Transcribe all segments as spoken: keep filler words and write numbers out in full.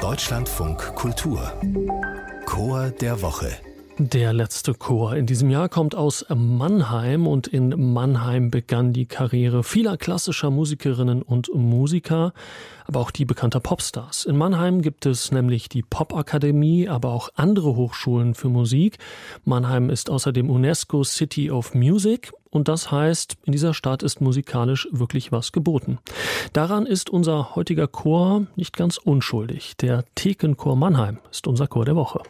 Deutschlandfunk Kultur Chor der Woche. Der letzte Chor in diesem Jahr kommt aus Mannheim und in Mannheim begann die Karriere vieler klassischer Musikerinnen und Musiker, aber auch die bekannter Popstars. In Mannheim gibt es nämlich die Popakademie, aber auch andere Hochschulen für Musik. Mannheim ist außerdem UNESCO City of Music und das heißt, in dieser Stadt ist musikalisch wirklich was geboten. Daran ist unser heutiger Chor nicht ganz unschuldig. Der Thekenchor Mannheim ist unser Chor der Woche.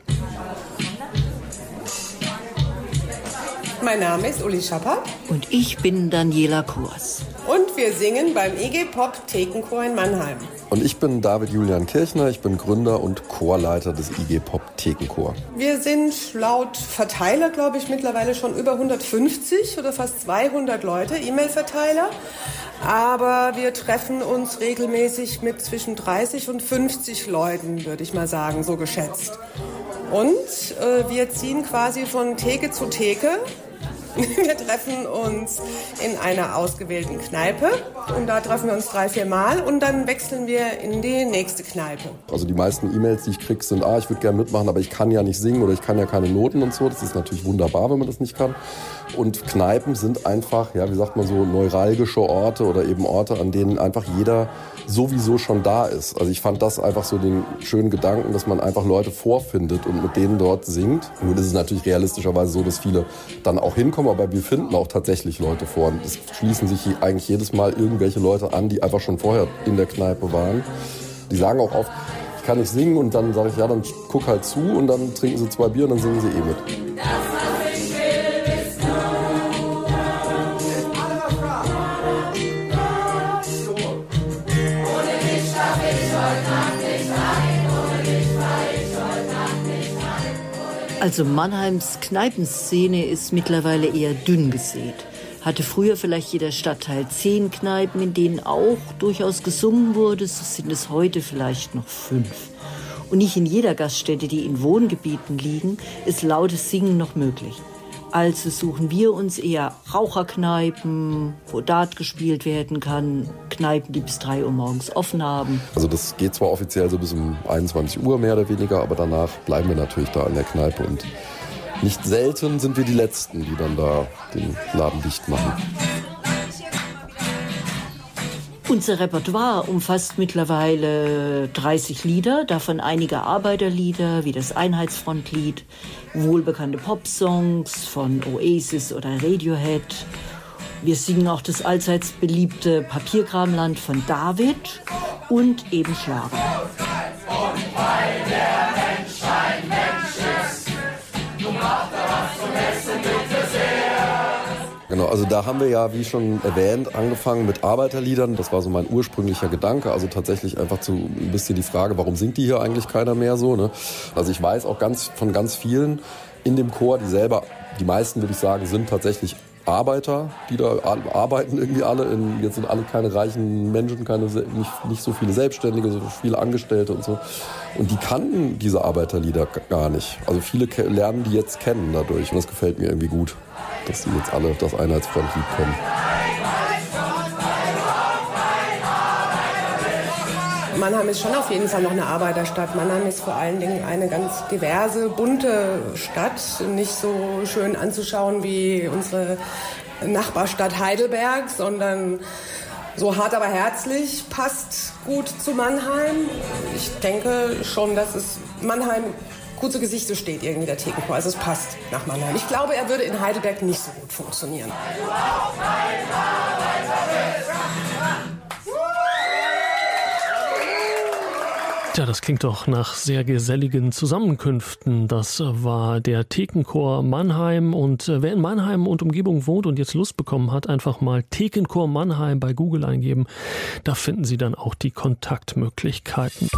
Mein Name ist Uli Schapper. Und ich bin Daniela Kurs. Und wir singen beim I G Pop Thekenchor in Mannheim. Und ich bin David Julian Kirchner, ich bin Gründer und Chorleiter des I G Pop Thekenchor. Wir sind laut Verteiler, glaube ich, mittlerweile schon über hundertfünfzig oder fast zweihundert Leute, E-Mail-Verteiler. Aber wir treffen uns regelmäßig mit zwischen dreißig und fünfzig Leuten, würde ich mal sagen, so geschätzt. Und äh, wir ziehen quasi von Theke zu Theke. Wir treffen uns in einer ausgewählten Kneipe und da treffen wir uns drei, vier Mal und dann wechseln wir in die nächste Kneipe. Also die meisten E-Mails, die ich kriege, sind, ah, ich würde gerne mitmachen, aber ich kann ja nicht singen oder ich kann ja keine Noten und so. Das ist natürlich wunderbar, wenn man das nicht kann. Und Kneipen sind einfach, ja, wie sagt man so, neuralgische Orte oder eben Orte, an denen einfach jeder sowieso schon da ist. Also ich fand das einfach so den schönen Gedanken, dass man einfach Leute vorfindet und mit denen dort singt. Nun ist es natürlich realistischerweise so, dass viele dann auch hinkommen, aber wir finden auch tatsächlich Leute vor. Und es schließen sich eigentlich jedes Mal irgendwelche Leute an, die einfach schon vorher in der Kneipe waren. Die sagen auch oft, ich kann nicht singen und dann sage ich, ja, dann guck halt zu und dann trinken sie zwei Bier und dann singen sie eh mit. Also Mannheims Kneipenszene ist mittlerweile eher dünn gesät. Hatte früher vielleicht jeder Stadtteil zehn Kneipen, in denen auch durchaus gesungen wurde, so sind es heute vielleicht noch fünf. Und nicht in jeder Gaststätte, die in Wohngebieten liegen, ist lautes Singen noch möglich. Also suchen wir uns eher Raucherkneipen, wo Dart gespielt werden kann, Kneipen, die bis drei Uhr morgens offen haben. Also das geht zwar offiziell so bis um einundzwanzig Uhr mehr oder weniger, aber danach bleiben wir natürlich da an der Kneipe und nicht selten sind wir die Letzten, die dann da den Laden dicht machen. Unser Repertoire umfasst mittlerweile dreißig Lieder, davon einige Arbeiterlieder wie das Einheitsfrontlied, wohlbekannte Popsongs von Oasis oder Radiohead. Wir singen auch das allseits beliebte Papierkramland von David und eben Schlager. Und weil der Mensch ein Mensch ist, du machst da was zum Essen, bitte sehr. Genau, also da haben wir ja, wie schon erwähnt, angefangen mit Arbeiterliedern. Das war so mein ursprünglicher Gedanke. Also tatsächlich einfach zu ein bisschen die Frage, warum singt die hier eigentlich keiner mehr so, ne? Also ich weiß auch ganz von ganz vielen in dem Chor, die selber, die meisten würde ich sagen, sind tatsächlich Arbeiter, die da arbeiten irgendwie alle. In, jetzt sind alle keine reichen Menschen, keine, nicht, nicht so viele Selbstständige, so viele Angestellte und so. Und die kannten diese Arbeiterlieder gar nicht. Also viele ke- lernen die jetzt kennen dadurch. Und das gefällt mir irgendwie gut, dass die jetzt alle das Einheitsfrontlied kennen. Mannheim ist schon auf jeden Fall noch eine Arbeiterstadt. Mannheim ist vor allen Dingen eine ganz diverse, bunte Stadt. Nicht so schön anzuschauen wie unsere Nachbarstadt Heidelberg, sondern so hart, aber herzlich, passt gut zu Mannheim. Ich denke schon, dass es Mannheim gut zu Gesicht steht, irgendwie der Thekenchor. Also es passt nach Mannheim. Ich glaube, er würde in Heidelberg nicht so gut funktionieren. Tja, das klingt doch nach sehr geselligen Zusammenkünften. Das war der Thekenchor Mannheim. Und wer in Mannheim und Umgebung wohnt und jetzt Lust bekommen hat, einfach mal Thekenchor Mannheim bei Google eingeben. Da finden Sie dann auch die Kontaktmöglichkeiten.